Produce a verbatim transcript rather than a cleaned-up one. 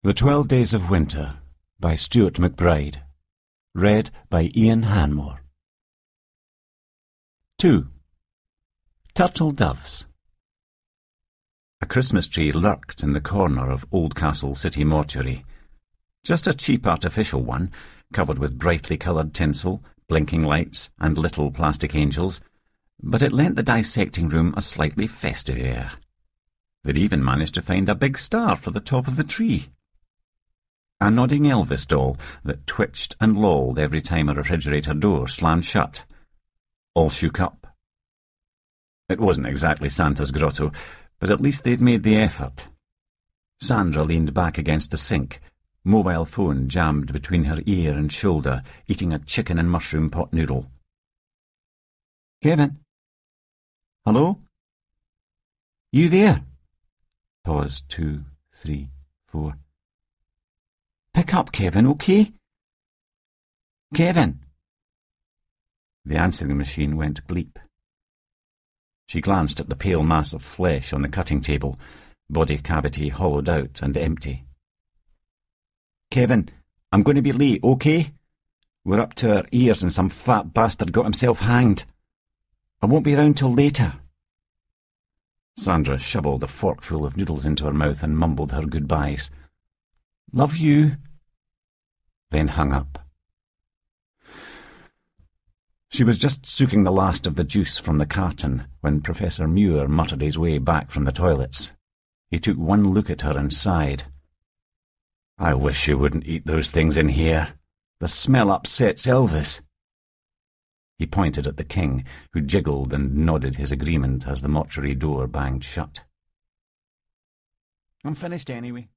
The Twelve Days of Winter by Stuart McBride. Read by Ian Hanmore. two. Turtle Doves. A Christmas tree lurked in the corner of Oldcastle City Mortuary. Just a cheap artificial one, covered with brightly coloured tinsel, blinking lights and little plastic angels, but it lent the dissecting room a slightly festive air. They'd even managed to find a big star for the top of the tree. A nodding Elvis doll that twitched and lolled every time a refrigerator door slammed shut. All shook up. It wasn't exactly Santa's grotto, but at least they'd made the effort. Sandra leaned back against the sink, mobile phone jammed between her ear and shoulder, eating a chicken and mushroom pot noodle. "Kevin? Hello? You there?" Pause, two, three, four. "Pick up, Kevin, okay? Kevin?" The answering machine went bleep. She glanced at the pale mass of flesh on the cutting table, body cavity hollowed out and empty. "Kevin, I'm going to be late, okay? We're up to our ears and some fat bastard got himself hanged. I won't be round till later." Sandra shovelled a forkful of noodles into her mouth and mumbled her goodbyes. "Love you," then hung up. She was just soaking the last of the juice from the carton when Professor Muir muttered his way back from the toilets. He took one look at her and sighed. "I wish you wouldn't eat those things in here. The smell upsets Elvis." He pointed at the king, who jiggled and nodded his agreement as the mortuary door banged shut. "I'm finished anyway."